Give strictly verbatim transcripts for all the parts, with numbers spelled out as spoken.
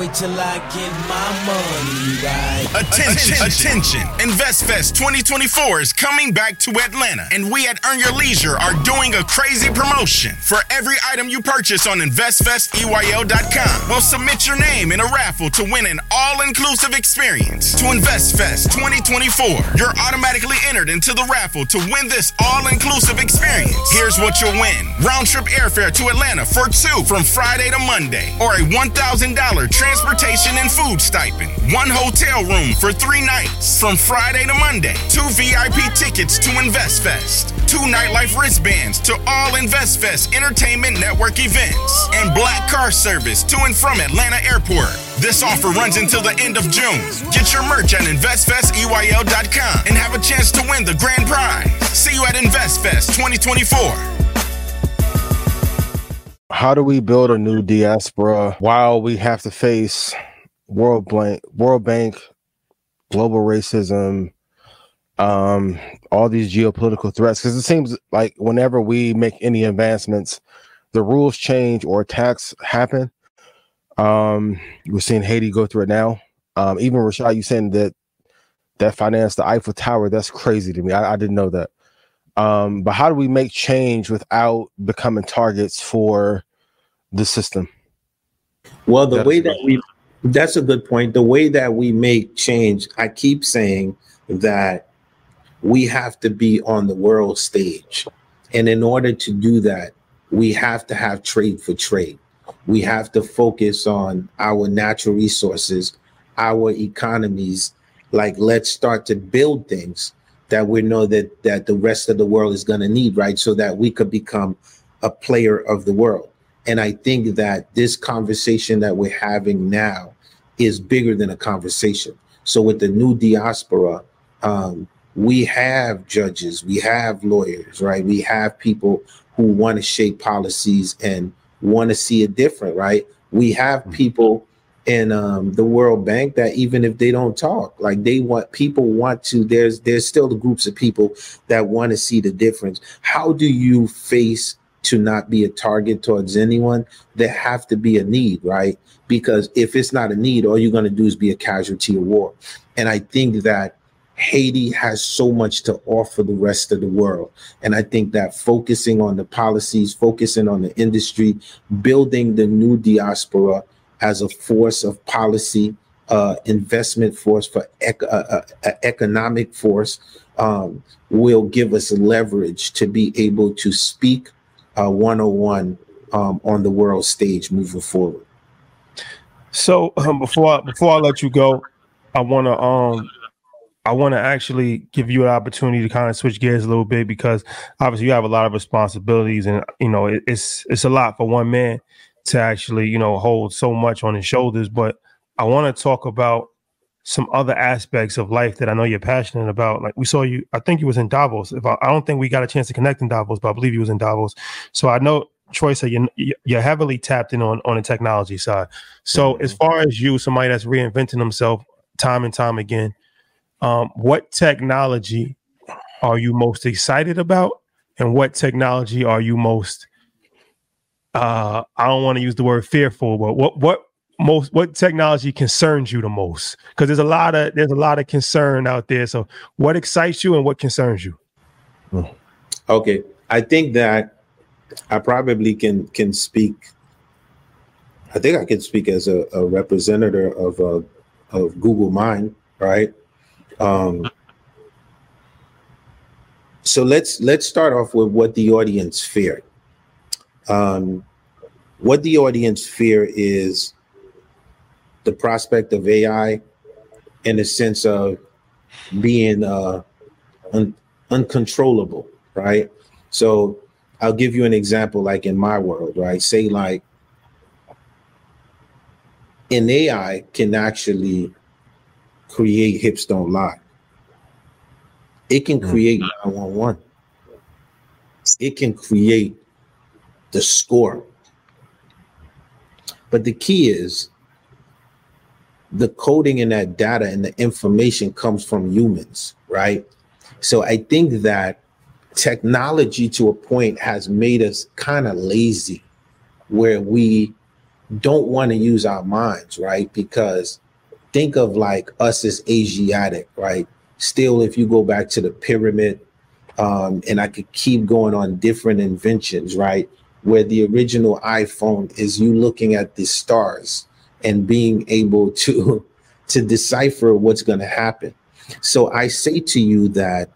wait till I get my money right. Attention, attention. InvestFest twenty twenty-four is coming back to Atlanta, and we at Earn Your Leisure are doing a crazy promotion. For every item you purchase on invest fest E Y L dot com, we'll submit your name in a raffle to win an all-inclusive experience. To InvestFest twenty twenty-four, you're automatically entered into the raffle to win this all-inclusive experience. Here's what you'll win. Round-trip airfare to Atlanta for two from Friday to Monday, or a one thousand dollars transportation and food stipend. One hotel room for three nights from Friday to Monday. Two V I P tickets to InvestFest. Two nightlife wristbands to all InvestFest Entertainment Network events. And black car service to and from Atlanta Airport. This offer runs until the end of June. Get your merch at invest fest E Y L dot com and have a chance to win the grand prize. See you at InvestFest twenty twenty-four. How do we build a new diaspora while we have to face World Bank, World Bank, global racism, um, all these geopolitical threats? Because it seems like whenever we make any advancements, the rules change or attacks happen. Um, we're seeing Haiti go through it now. Um, even Rashad, you saying that that financed the Eiffel Tower, that's crazy to me. I, I didn't know that. Um, but how do we make change without becoming targets for the system? Well, the That's way that we, that's a good point. The way that we make change, I keep saying that we have to be on the world stage. And in order to do that, we have to have trade for trade. We have to focus on our natural resources, our economies. Like, let's start to build things that we know that that the rest of the world is going to need, right? So that we could become a player of the world. And I think that this conversation that we're having now is bigger than a conversation. So with the new diaspora, um, we have judges, we have lawyers, right? We have people who want to shape policies and want to see it different, right? We have people in um, the World Bank that even if they don't talk, like they want, people want to, there's there's still the groups of people that want to see the difference. How do you face to not be a target towards anyone? There have to be a need, right? Because if it's not a need, all you're going to do is be a casualty of war. And I think that Haiti has so much to offer the rest of the world. And I think that focusing on the policies, focusing on the industry, building the new diaspora as a force of policy, uh, investment force for ec- uh, uh, uh, economic force, um, will give us leverage to be able to speak uh, one oh one um, on the world stage moving forward. So um, before I, before I let you go, I want to um I want to actually give you an opportunity to kind of switch gears a little bit, because obviously you have a lot of responsibilities, and you know it, it's it's a lot for one man to actually, you know, hold so much on his shoulders. But I want to talk about some other aspects of life that I know you're passionate about. Like we saw you, I think you was in Davos. If I, I don't think we got a chance to connect in Davos, but I believe you was in Davos. So I know, Troy said you're, you're heavily tapped in on, on the technology side. So mm-hmm. as far as you, somebody that's reinventing himself time and time again, um, what technology are you most excited about? And what technology are you most Uh, I don't want to use the word fearful, but what what most what technology concerns you the most? Because there's a lot of there's a lot of concern out there. So what excites you and what concerns you? Okay, I think that I probably can can speak. I think I can speak as a, a representative of uh, of Google Mind, right? Um, so let's let's start off with what the audience feared. Um, what the audience fear is the prospect of A I in the sense of being uh, un- uncontrollable, right? So I'll give you an example, like in my world, right? Say like an A I can actually create Hips Don't Lie. It can create nine one one. It can create the score. But the key is the coding in that data and the information comes from humans, right? So I think that technology to a point has made us kind of lazy, where we don't want to use our minds, right? Because think of like us as Asiatic, right? Still, if you go back to the pyramid, um, and I could keep going on different inventions, right? Where the original iPhone is you looking at the stars and being able to, to decipher what's going to happen. So I say to you that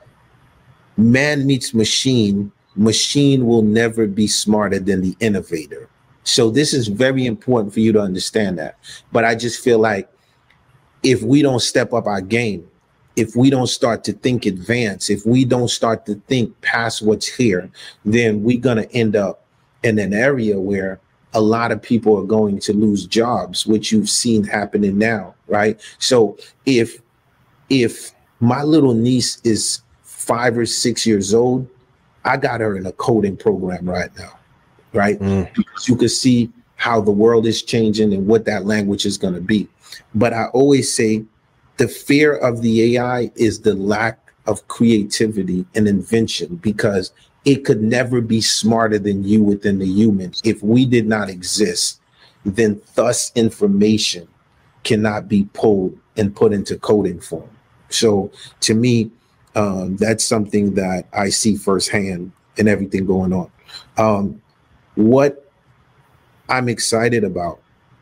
man meets machine, machine will never be smarter than the innovator. So this is very important for you to understand that. But I just feel like if we don't step up our game, if we don't start to think advance, if we don't start to think past what's here, then we're going to end up in an area where a lot of people are going to lose jobs, which you've seen happening now, right? So if if my little niece is five or six years old, I got her in a coding program right now, right? Mm. Because you can see how the world is changing and what that language is going to be. But I always say the fear of the A I is the lack of creativity and invention, because it could never be smarter than you within the human. If we did not exist, then thus information cannot be pulled and put into coding form. So to me, um, that's something that I see firsthand in everything going on. Um, what I'm excited about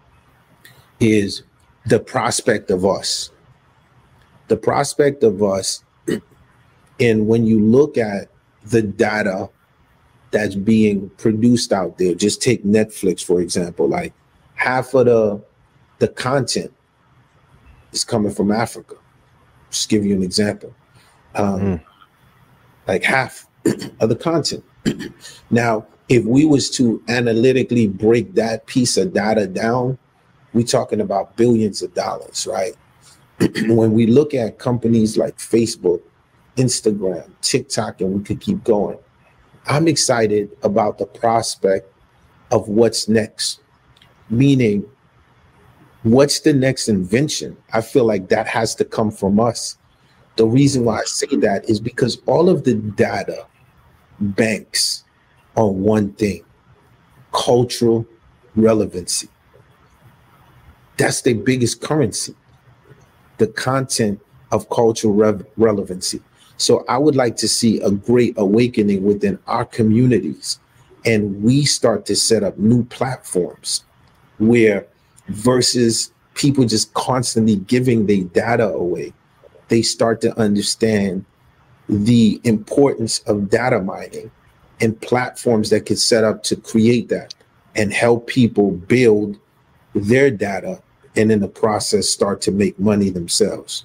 is the prospect of us. The prospect of us, and when you look at the data that's being produced out there, just take Netflix, for example, like half of the, the content is coming from Africa. Just give you an example. Um, mm. Like half of the content. Now, if we was to analytically break that piece of data down, we're talking about billions of dollars, right? When we look at companies like Facebook, Instagram, TikTok, and we could keep going, I'm excited about the prospect of what's next. Meaning, what's the next invention? I feel like that has to come from us. The reason why I say that is because all of the data banks on one thing: cultural relevancy. That's their biggest currency, the content of cultural re- relevancy. So I would like to see a great awakening within our communities, and we start to set up new platforms where, versus people just constantly giving their data away, they start to understand the importance of data mining and platforms that could set up to create that and help people build their data, and in the process start to make money themselves.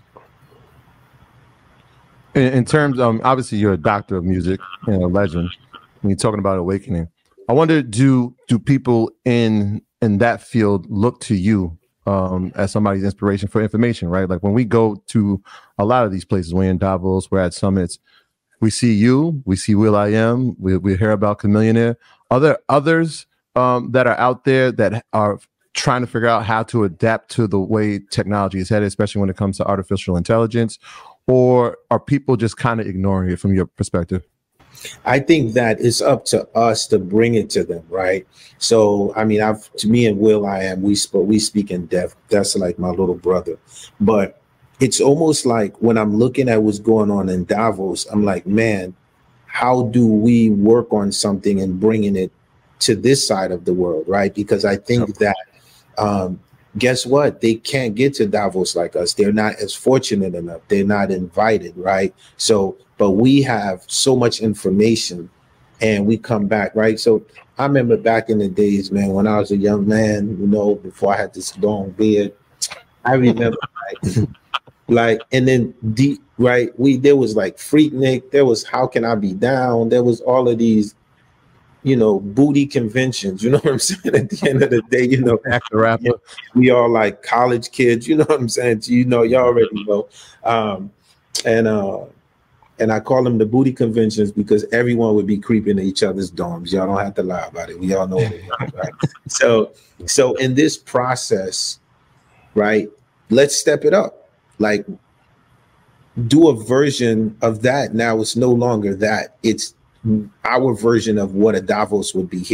In, in terms of, um, obviously you're a doctor of music and a legend when you're talking about awakening. I wonder, do do people in in that field look to you um, as somebody's inspiration for information, right? Like when we go to a lot of these places, we're in Davos, we're at summits, we see you, we see Will I Am, we, we hear about Chamillionaire. Are there others um, that are out there that are trying to figure out how to adapt to the way technology is headed, especially when it comes to artificial intelligence? Or are people just kind of ignoring it from your perspective? I think that it's up to us to bring it to them, right? So, I mean, I've to me and Will I Am, we spoke, we speak in depth. That's like my little brother. But it's almost like when I'm looking at what's going on in Davos, I'm like, man, how do we work on something and bringing it to this side of the world, right? Because I think that, um, guess what? They can't get to Davos like us. They're not as fortunate enough. They're not invited, right? So, but we have so much information and we come back, right? So I remember back in the days, man, when I was a young man, you know, before I had this long beard, I remember like, like, and then deep, right? We, there was like Freaknik, there was How Can I Be Down? There was all of these, you know, booty conventions, you know what I'm saying? At the end of the day, you know, actor rapper, we all like college kids, you know what I'm saying? You know, y'all already know. Um, and uh, and I call them the booty conventions because everyone would be creeping to each other's dorms. Y'all don't have to lie about it. We all know what it is, right? So, so in this process, right, let's step it up. Like, do a version of that. Now it's no longer that. It's our version of what a Davos would be here.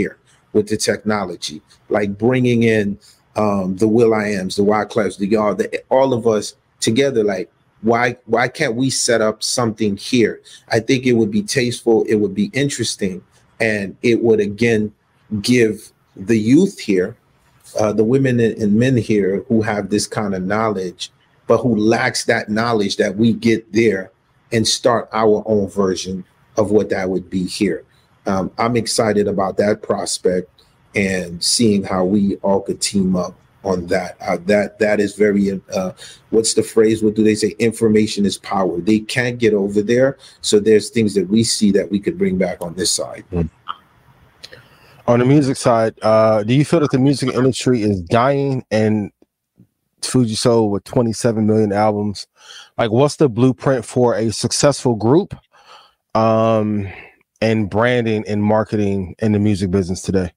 with the technology, like bringing in um, the Will I Ams, the Wyclefs, the y'all, the, all of us together. Like, why why can't we set up something here? I think it would be tasteful, it would be interesting, and it would again give the youth here, uh, the women and men here who have this kind of knowledge, but who lacks that knowledge, that we get there and start our own version of what that would be here. Um, I'm excited about that prospect and seeing how we all could team up on that. Uh, that that is very, uh, what's the phrase? What do they say? Information is power. They can't get over there. So there's things that we see that we could bring back on this side. Mm-hmm. On the music side, uh, do you feel that the music industry is dying? And Fuji Soul with twenty-seven million albums, like, what's the blueprint for a successful group um, and branding and marketing in the music business today?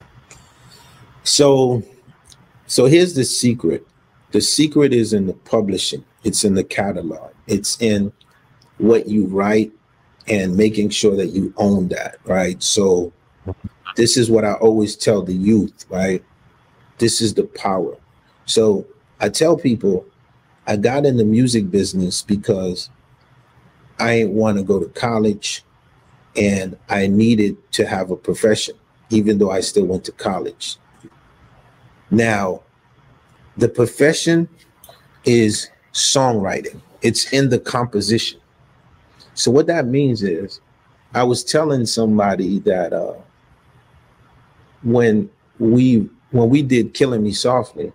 So, so here's the secret. The secret is in the publishing. It's in the catalog. It's in what you write and making sure that you own that, right? So this is what I always tell the youth, right? This is the power. So I tell people I got in the music business because I didn't want to go to college and I needed to have a profession, even though I still went to college. Now, the profession is songwriting. It's in the composition. So what that means is, I was telling somebody that uh, when we when we did Killing Me Softly,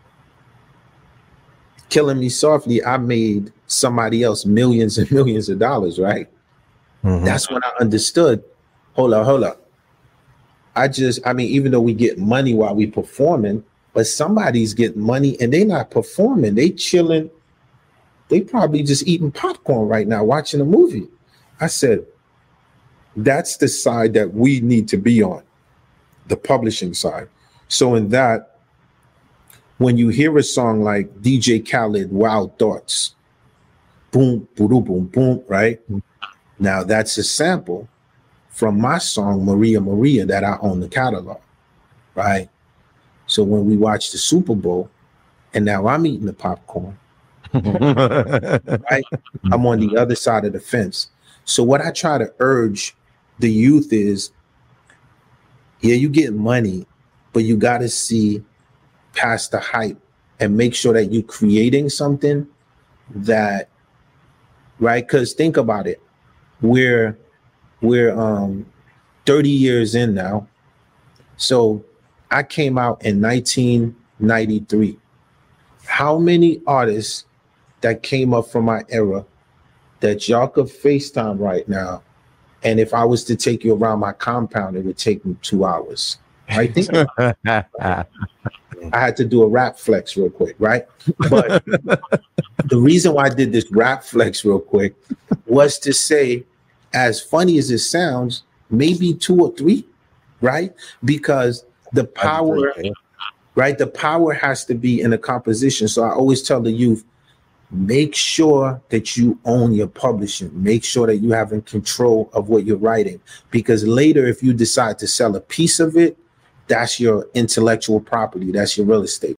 Killing Me Softly, I made somebody else millions and millions of dollars, right? Mm-hmm. That's when I understood, hold up, hold up. I just, I mean, even though we get money while we performing, but somebody's getting money and they not performing. They chilling. They probably just eating popcorn right now, watching a movie. I said, that's the side that we need to be on, the publishing side. So in that, when you hear a song like D J Khaled, Wild Thoughts, boom, boom, boom, boom, right? Now that's a sample from my song, Maria Maria, that I own the catalog, right? So when we watch the Super Bowl, and now I'm eating the popcorn, right? I'm on the other side of the fence. So what I try to urge the youth is, yeah, you get money, but you got to see past the hype and make sure that you're creating something that, right? Because think about it, we're we're um thirty years in now. So I came out in nineteen ninety-three. How many artists that came up from my era that y'all could FaceTime right now, and if I was to take you around my compound, it would take me two hours. Right? Think about it. I had to do a rap flex real quick, right? But the reason why I did this rap flex real quick was to say, as funny as it sounds, maybe two or three, right? Because the power, right? The power has to be in a composition. So I always tell the youth, make sure that you own your publishing. Make sure that you have in control of what you're writing. Because later, if you decide to sell a piece of it, that's your intellectual property. That's your real estate.